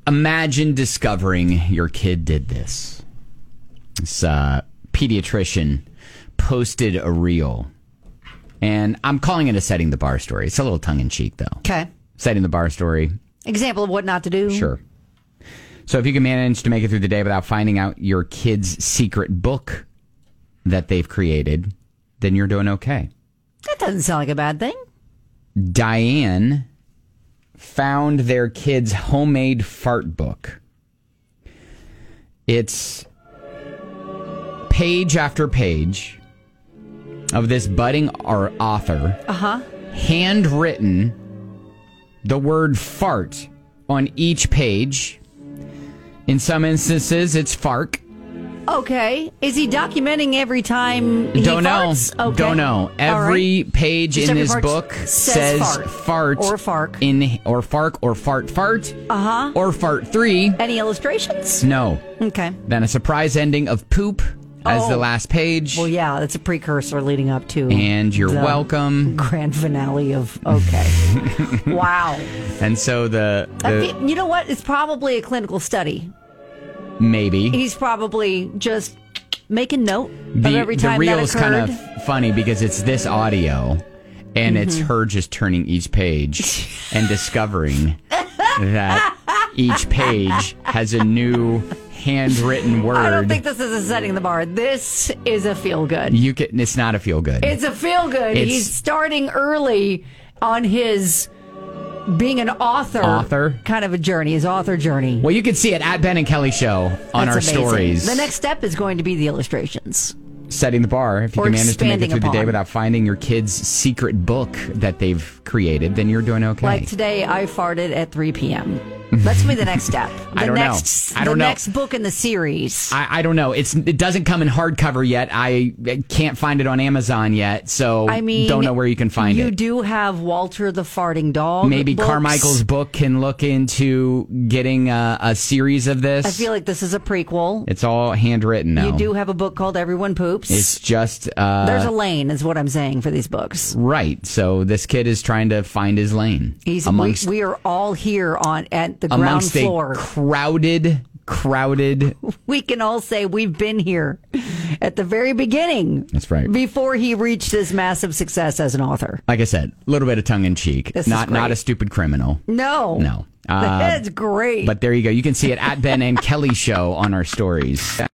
Imagine discovering your kid did this. This pediatrician posted a reel. And I'm calling it a setting the bar story. It's a little tongue-in-cheek, though. Okay. Setting the bar story. Example of what not to do? Sure. So if you can manage to make it through the day without finding out your kid's secret book that they've created, then you're doing okay. That doesn't sound like a bad thing. Diane found their kid's homemade fart book. It's page after page of this budding author, handwritten, the word fart on each page. In some instances, it's fark. Okay. Is he documenting every time he Don't farts? know. Okay. Don't know. Every page Just in every this part book says fart. Or fark. Or fark or fart. Or fart 3. Any illustrations? No. Okay. Then a surprise ending of poop as the last page. Well, yeah, that's a precursor leading up to. And you're welcome. Grand finale of okay. Wow. And so you know what? It's probably a clinical study. Maybe. He's probably just making note of every time the that reel's occurred. kind of funny because it's this audio, and it's her just turning each page and discovering that each page has a new handwritten word. I don't think this is a setting the bar. This is a feel good. It's not a feel good. It's a feel good. He's starting early on his being an author kind of a journey, his author journey. Well, you can see it at Ben and Kelly Show on our amazing. stories. The next step is going to be the illustrations. Setting the bar. If you Or can manage to make it through the day expanding without finding your kid's secret book that they've created, then you're doing okay. Like today, I farted at 3 p.m. That's going to be the next step. I don't know. The next book in the series. I don't know. It doesn't come in hardcover yet. I can't find it on Amazon yet, so don't know where you can find it. You do have Walter the Farting Dog. Maybe books. Carmichael's book can look into getting a series of this. I feel like this is a prequel. It's all handwritten now. You do have a book called Everyone Poops. It's just... there's a lane, is what I'm saying, for these books. Right. So this kid is trying to find his lane. We are all here at the ground floor. Crowded. We can all say we've been here at the very beginning. That's right. Before he reached this massive success as an author. Like I said, a little bit of tongue in cheek. Not a stupid criminal. No. That's great. But there you go. You can see it at Ben and Kelly Show on our stories.